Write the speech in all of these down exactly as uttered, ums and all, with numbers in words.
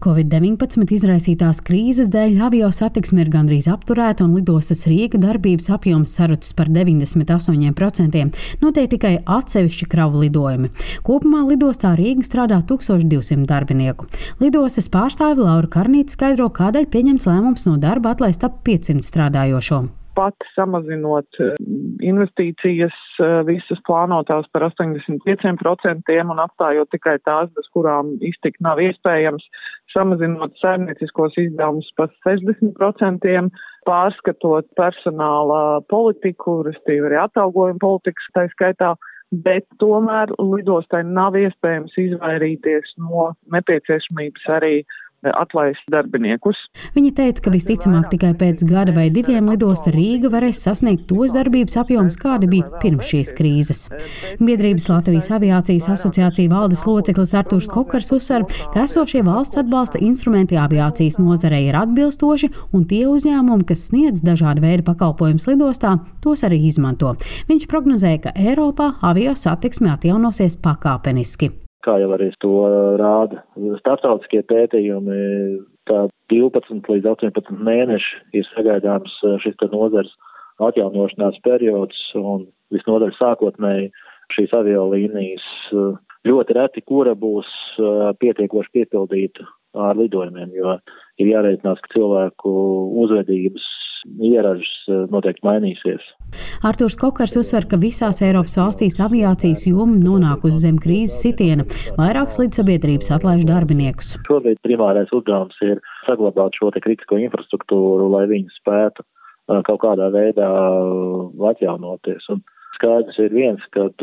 covid deviņpadsmit izraisītās krīzes dēļ avio satiksme ir gandrīz apturēta un lidostas Rīga darbības apjoms sarucis par deviņdesmit astoņiem procentiem. Notiek tikai atsevišķi kravu lidojumi. Kopumā lidostā Rīga strādā tūkstoš divsimt darbinieku. Lidostas pārstāve Laura Karnīte skaidro, kādēļ pieņemts lēmums no darba atlaist ap piecsimt strādājošo. Pat samazinot investīcijas visas plānotās par astoņdesmit pieciem procentiem un atstājot tikai tās, bez kurām iztikt nav iespējams, samazinot saimnieciskos izdevumus par sešdesmit procentiem, pārskatot personāla politiku, respektīvi arī atalgojuma politikas tā skaitā, bet tomēr lidostai nav iespējams izvairīties no nepieciešamības arī atlaist darbiniekus. Viņa teica, ka visticamāk tikai pēc gada vai diviem lidosta Rīga varēs sasniegt tos darbības apjomus, kādi bija pirms šīs krīzes. Biedrības Latvijas aviācijas asociācija valdes loceklis Artūrs Kokars uzsver, ka esošie valsts atbalsta instrumenti aviācijas nozarei ir atbilstoši un tie uzņēmumi, kas sniedz dažādu veidu pakalpojumus lidostā, tos arī izmanto. Viņš prognozēja, ka Eiropā avio satiksme atjaunosies pakāpeniski. Kā jau arī to rāda starptautiskie pētījumi, tā divpadsmit līdz astoņpadsmit mēneši ir sagaidāms šis nozars atjaunošanās periods, un visnotaļ sākotnēji šīs aviolīnijas ļoti reti, kura būs pietiekoši piepildīta ar lidojumiem, jo ir jārēķinās, ka cilvēku uzvedības ieražas noteikti mainīsies. Artūrs Kokars uzsver, ka visās Eiropas valstīs aviācijas joma nonākusi zem krīzes sitiena. Vairākas lidsabiedrības atlaiž darbiniekus. Šobrīd primārais uzdevums ir saglabāt šo te kritisko infrastruktūru, lai viņi spētu kaut kādā veidā atjaunoties. Un skaidrs ir viens, kad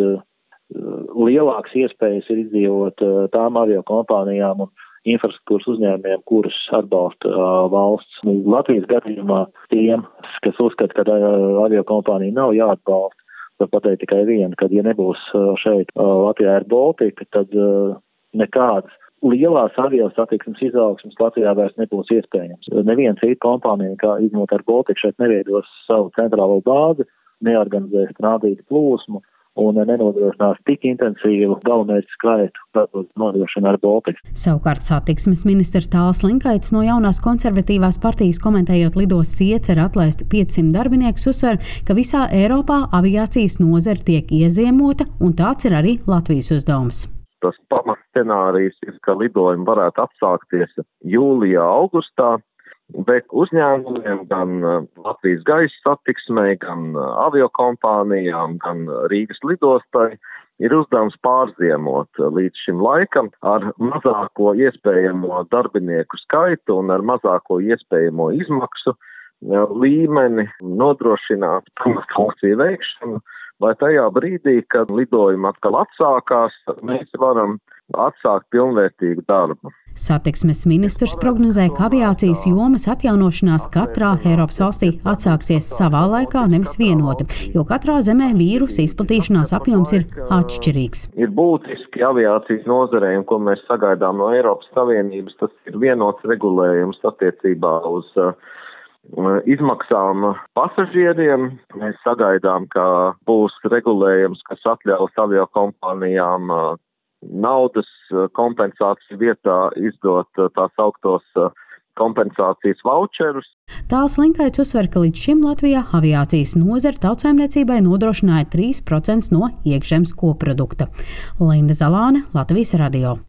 lielākas iespējas ir izdzīvot tām aviokompānijām un infrastruktūras uzņēmējiem, kurus atbalsta uh, valsts. Latvijas gadījumā tiem, kas uzskata, ka uh, aviokompānija nav jāatbalsta, var pateikt tikai vienu, kad ja nebūs uh, šeit uh, Latvijā Air Baltica, tad uh, nekādas lielās avio satiksmes izaugsmes Latvijā vairs nebūs iespējams. Neviena cita kompānija, kā izņemot Air Baltica, šeit neveidos savu centrālo bāzi, neorganizēs tranzīta plūsmu un nenodrošinās tik intensīvu galamērķu skaitu, tāpēc nodrošina Air Baltica. Savukārt satiksmes ministrs Tāls Linkaits no jaunās konservatīvās partijas komentējot lidostas ieceru atlaist piecsimt darbiniekus uzsver, ka visā Eiropā aviācijas nozare tiek ieziemota un tāds ir arī Latvijas uzdevums. Tas pamatscenārijs ir, ka lidojumi varētu atsākties jūlijā, augustā, bet uzņēmumiem, gan Latvijas gaisa satiksmei, gan aviokompānijām, gan Rīgas lidostai ir uzdevums pārziemot līdz šim laikam ar mazāko iespējamo darbinieku skaitu un ar mazāko iespējamo izmaksu līmeni nodrošināt pamatfunkciju veikšanu, lai tajā brīdī, kad lidojumi atkal atsākās, mēs varam atsākt pilnvērtīgu darbu. Satiksmes ministrs prognozē, ka aviācijas jomas atjaunošanās katrā Eiropas valstī atsāksies savā laikā, nevis vienoti, jo katrā zemē vīrusa izplatīšanās apjoms ir atšķirīgs. Ir būtiski aviācijas nozarei, ko mēs sagaidām no Eiropas Savienības, tas ir vienots regulējums attiecībā uz uh, izmaksām pasažieriem. Mēs sagaidām, ka būs regulējums, kas atļaus aviokompānijām uh, naudas kompensāciju vietā izdot tā sauktos kompensācijas vaučerus. Tāls Linkaits uzsver, ka līdz šim Latvijā aviācijas nozare tautsaimniecībai nodrošināja trīs procentus no iekšzemes koprodukta. Linda Zalāne, Latvijas radio.